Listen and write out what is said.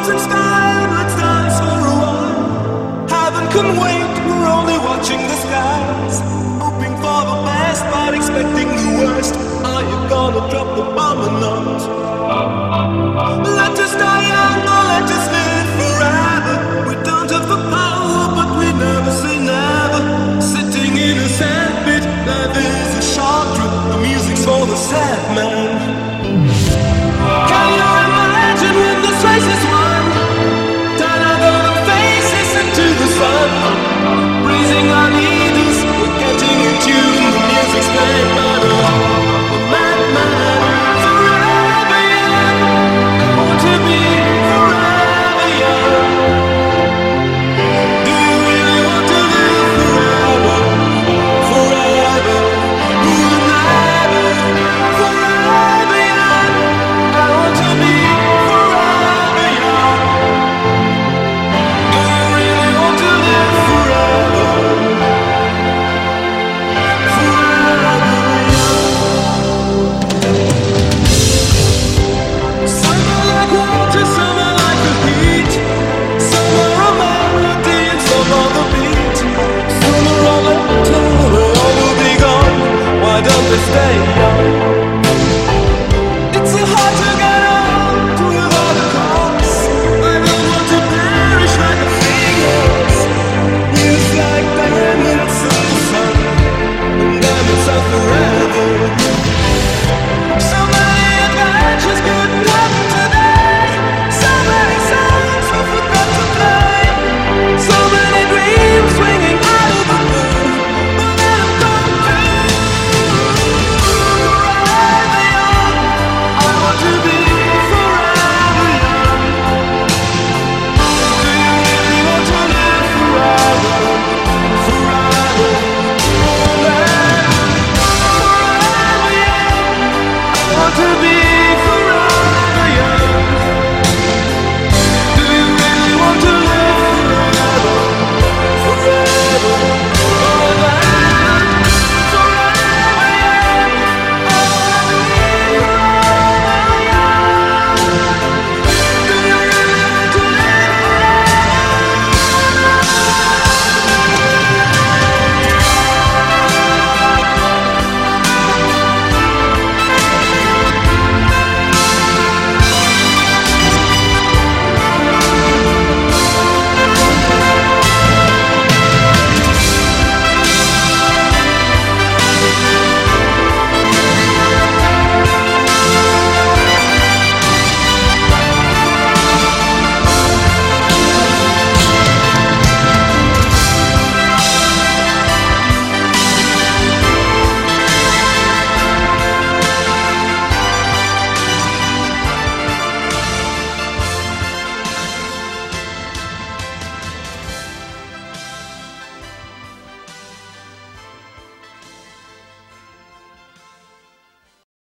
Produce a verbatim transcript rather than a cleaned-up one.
rising sky, let's dance for a while. Heaven can wait, we're only watching the skies. Hoping for the best, but expecting the worst. Are you gonna drop the bomb or not? Let us die young or let us live forever. We don't have the power, but we never say never. Sitting in a sandpit, life is a short trip. The music's for the sad man. Can you imagine when this race is won? Turn our golden faces into the sun. Praising our leaders, we're getting in tune. The music's playing by the madman. Forever young, I want to be forever young. Do you really want to live forever? Forever, forever, forever young. I want to be forever young. Do you really want to live forever? Forever young. Some are like water, some are like the heat. Some are a melody and some are the beat. Sooner or later they all will be gone. Why don't they stay